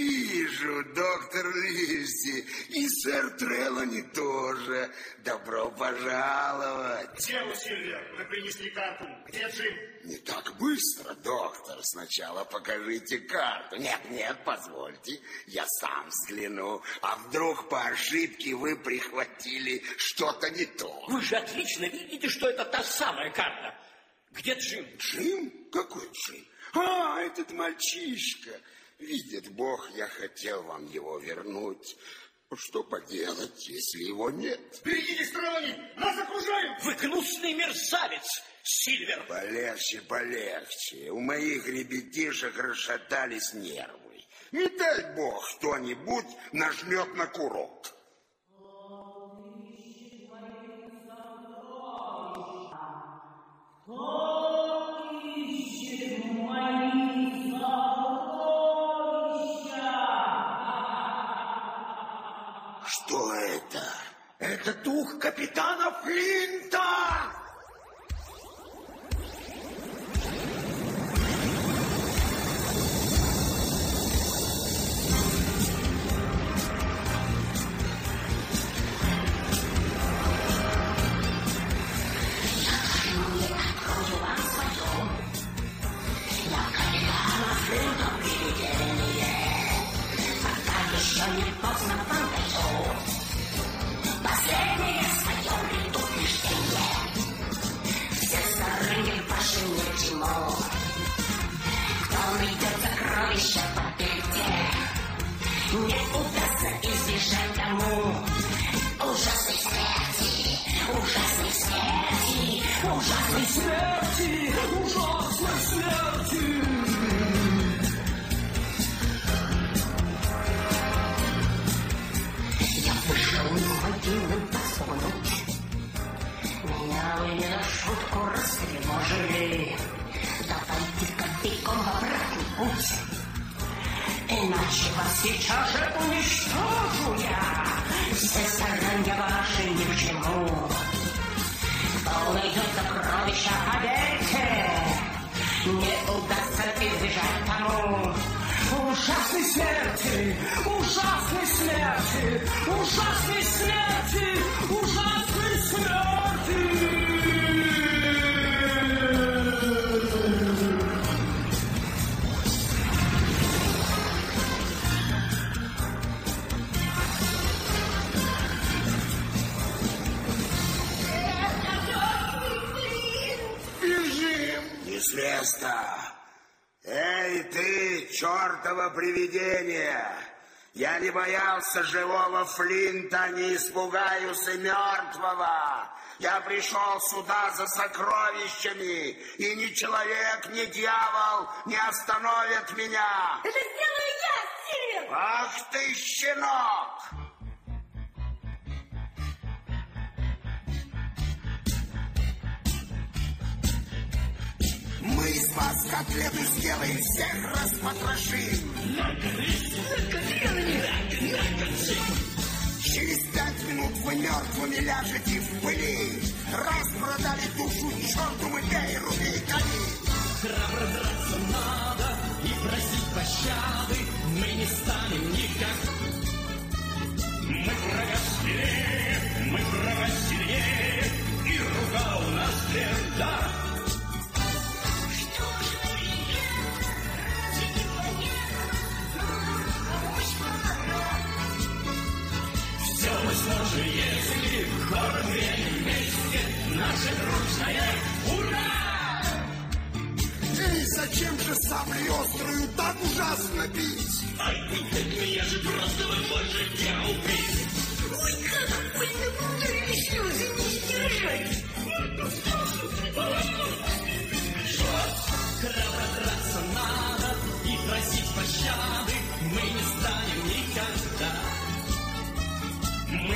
Вижу, доктор Ливси и сэр Трелани тоже. Добро пожаловать. Где вы, Сильвер? Вы принесли карту. Где Джим? Не так быстро, доктор. Сначала покажите карту. Нет, позвольте, я сам взгляну. А вдруг по ошибке вы прихватили что-то не то? Вы же отлично видите, что это та самая карта. Где Джим? Джим? Какой Джим? А, этот мальчишка. Видит Бог, я хотел вам его вернуть. Что поделать, если его нет? Берегитесь, Трелани! Нас окружают! Вы гнусный мерзавец, Сильвер! Полегче. У моих ребятишек расшатались нервы. Не дай Бог, кто-нибудь нажмет на курок. Что это? Это дух капитана Флинта! Иначе вас сейчас же уничтожу я. Все старания ваши ни к чему. Кто найдет сокровища, поверьте, не удастся избежать тому. Ужасной смерти, ужасной смерти, ужасной смерти, ужасной смерти. Место. Эй, ты, чертово привидение! Я не боялся живого Флинта, не испугаюсь и мертвого. Я пришел сюда за сокровищами, и ни человек, ни дьявол не остановят меня. Это сделаю я, Сильвер! Ах ты, щенок! Мы из вас котлеты сделаем, всех распотрошим. Через 5 минут вы мертвыми ляжете в пыли. Раз продали душу черту, мы Бейру и кони. Храбро драться надо и просить пощады мы не станем никак. Мы врага сильнее, и рука у нас тверда. Сможем, если хором вместе, наша дружная ура! Эй, зачем же саблей острую так ужасно бить? Ай, меня же просто вы можете убить! Ой, как больно ударили слезы, не сдержать! Храбро драться надо и просить пощады мы не станем никогда. Мы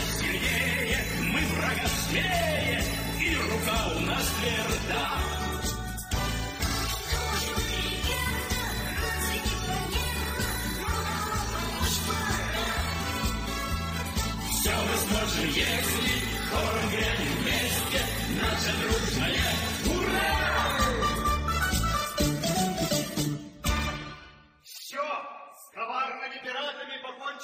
врага смелее, и рука у нас тверда. Все мы сможем, если хором грянем вместе, наша дружная ура! Все, сковар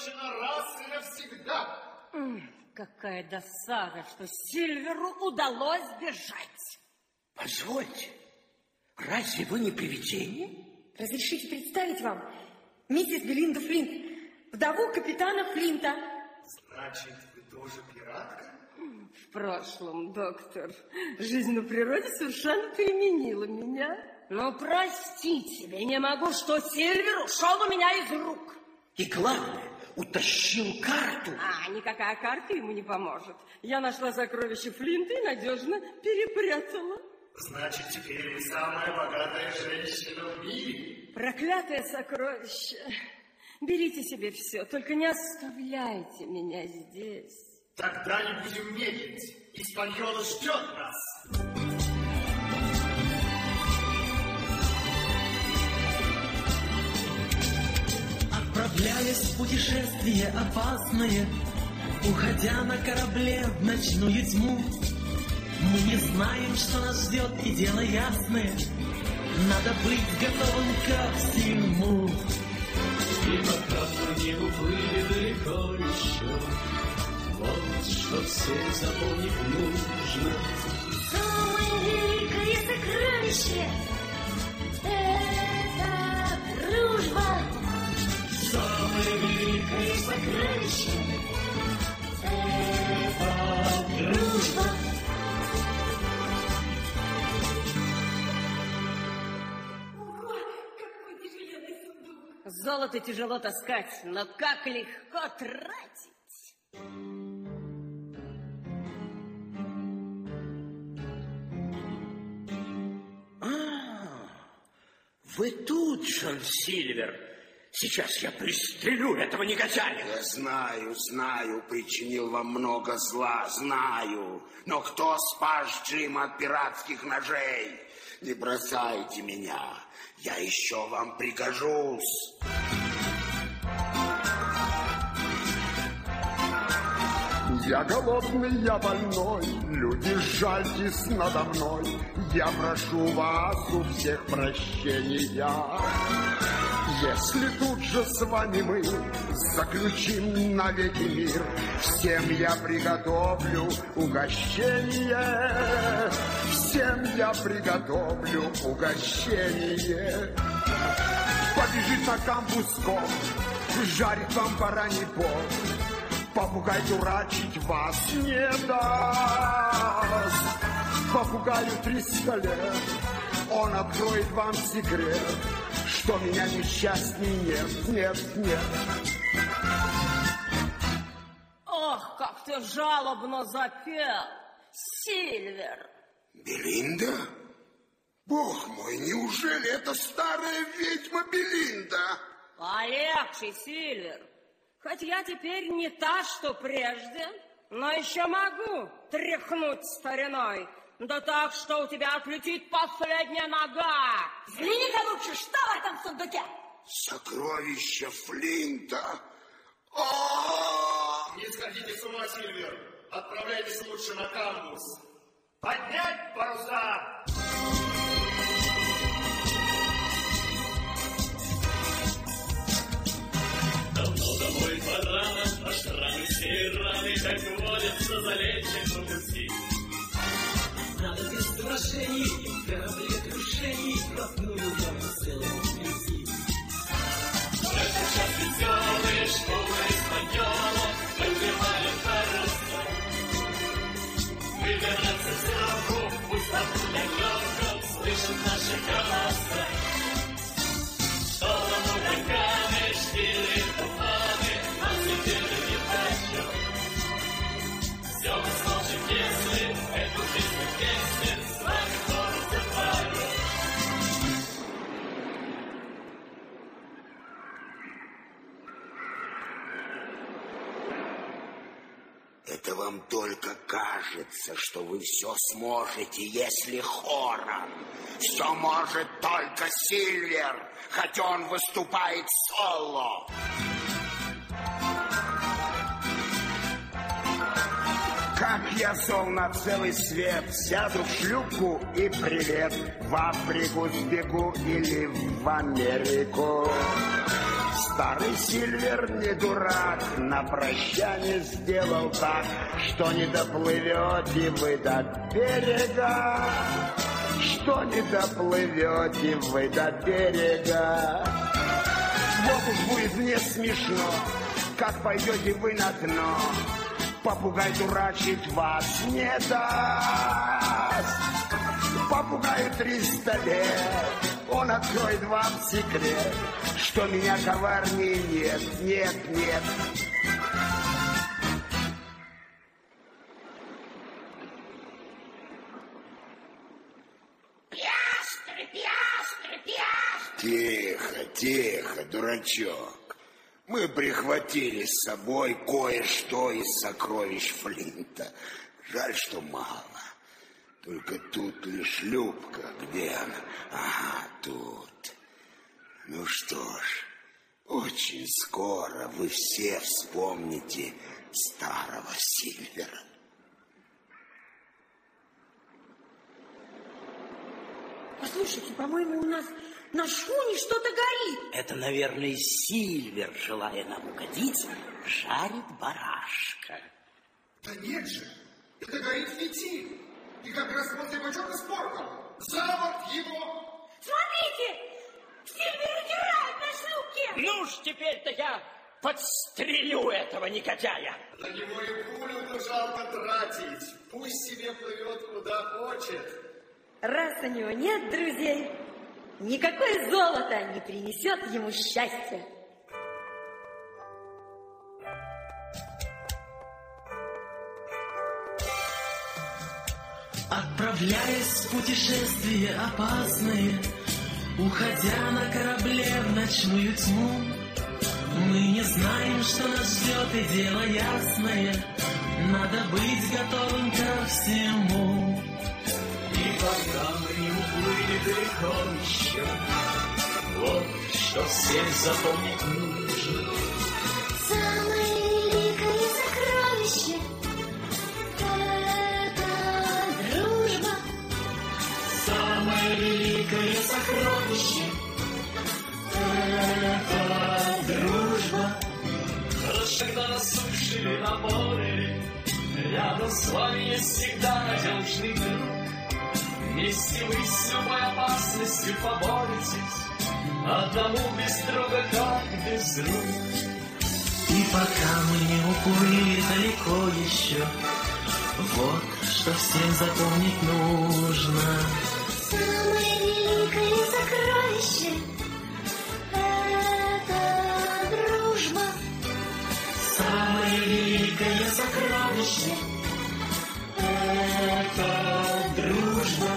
кончено раз и навсегда. Какая досада, что Сильверу удалось бежать. Позвольте, разве вы не привидение? Разрешите представить вам миссис Белинду Флинт, вдову капитана Флинта. Значит, вы тоже пиратка? В прошлом, доктор, жизнь на природе совершенно переменила меня. Но простите, я не могу, что Сильвер ушел у меня из рук. И главное, утащил карту. Никакая карта ему не поможет. Я нашла сокровище Флинта и надежно перепрятала. Значит, теперь вы самая богатая женщина в мире. Проклятое сокровище. Берите себе все, только не оставляйте меня здесь. Тогда не будем медлить. Испаньола ждет нас. Отправляясь в путешествие опасное, уходя на корабле в ночную тьму, мы не знаем, что нас ждет, и дело ясное. Надо быть готовым ко всему. И пока мы не уплыли далеко еще, вот что всем запомнить нужно. Самое великое сокровище — это дружба. Самое великое Сокровище — это дружба. Золото тяжело таскать, но как легко тратить. Вы тут, Джон Сильвер. Сейчас я пристрелю этого негодяя. Я знаю, причинил вам много зла, знаю. Но кто спас Джима от пиратских ножей? Не бросайте меня, я еще вам пригожусь. Я голодный, я больной, люди, жальтесь надо мной. Я прошу вас у всех прощения. Если тут же с вами мы заключим навеки мир, всем я приготовлю угощение. Всем я приготовлю угощение. Побежит на камбус-ком, жарит вам бараний бок. Попугай дурачить вас не даст. Попугаю 300 лет, он откроет вам секрет, что меня несчастней нет. Ох, как ты жалобно запел, Сильвер. Белинда? Бог мой, неужели это старая ведьма Белинда? Полегче, Сильвер. Хоть я теперь не та, что прежде, но еще могу тряхнуть стариной. Да так, что у тебя отлетит последняя нога. Взгляни-ка лучше, что в этом сундуке? Сокровище Флинта. Не сходите с ума, Сильвер. Отправляйтесь лучше на камбус. Поднять паруса! Давно домой пора, а шрамы все раны, как водятся, залечат по пути. Надо без сражений, кораблекрушений, вплотную вам целом прийти. В этот час веселые школы испаньолов поднимают паруса. Выбираться с руку, пусть далеко слышат наши голоса. Шторм, ураганы, штили, туманы, нас теперь не прощут. Все мы сможем, если эту жизнь вместе с вами разговаривать. Это вам только кажется, что вы все сможете, если хором. Все может только Сильвер, хотя он выступает соло. Как я зол на целый свет, сяду в шлюпку и привет. В Африку сбегу или в Америку. старый Сильвер не дурак, на прощание сделал так, что не доплывете вы до берега, что не доплывете вы до берега. Вот уж будет мне смешно, как пойдете вы на дно, попугай дурачить вас не даст. Попугаю 300 лет, он откроет вам секрет, что меня коварнее нет, нет, нет. Пиастры, пиастры, пиастры. Тихо, тихо, дурачок. Мы прихватили с собой кое-что из сокровищ Флинта. Жаль, что мало. Только тут лишь шлюпка. Где она? Ага, тут. Ну что ж, очень скоро вы все вспомните старого Сильвера. Послушайте, по-моему, у нас на шхуне что-то горит. Это, наверное, Сильвер, желая нам угодить, жарит барашка. Да нет же, это горит фитиль. И как раз после бочонка с портом. За борт его! Смотрите! Сильвер удирает на шлюпке! Ну уж теперь-то я подстрелю этого негодяя. На него и пулю жалко тратить. Пусть себе плывет куда хочет. Раз у него нет друзей, никакое золото не принесет ему счастья. Отправляясь в путешествия опасные, уходя на корабле в ночную тьму, мы не знаем, что нас ждет, и дело ясное, надо быть готовым ко всему. И пока мы не уплыли далеко еще, вот что всем запомнить нужно. Самое великое сокровище — это дружба. Самое великое сокровище — это дружба. Хорошо, когда на суше или на море, рядом с вами есть всегда надежный друг. Вместе вы с любой опасностью поборетесь, одному без друга, как без рук. И пока мы не уплыли далеко еще, вот что всем запомнить нужно. Самое великое сокровище — это дружба. Самое великое сокровище — это дружба.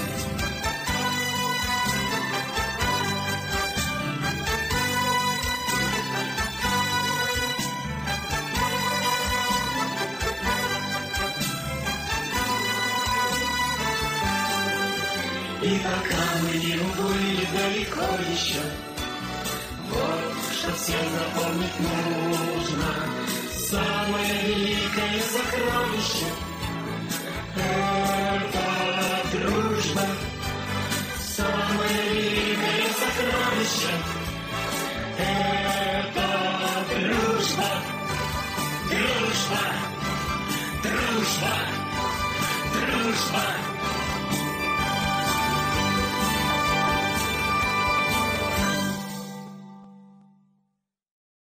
И пока мы не уплыли далеко еще, вот что всем запомнить нужно. Самое великое сокровище — это дружба. Самое великое сокровище — это дружба. Дружба, дружба, дружба.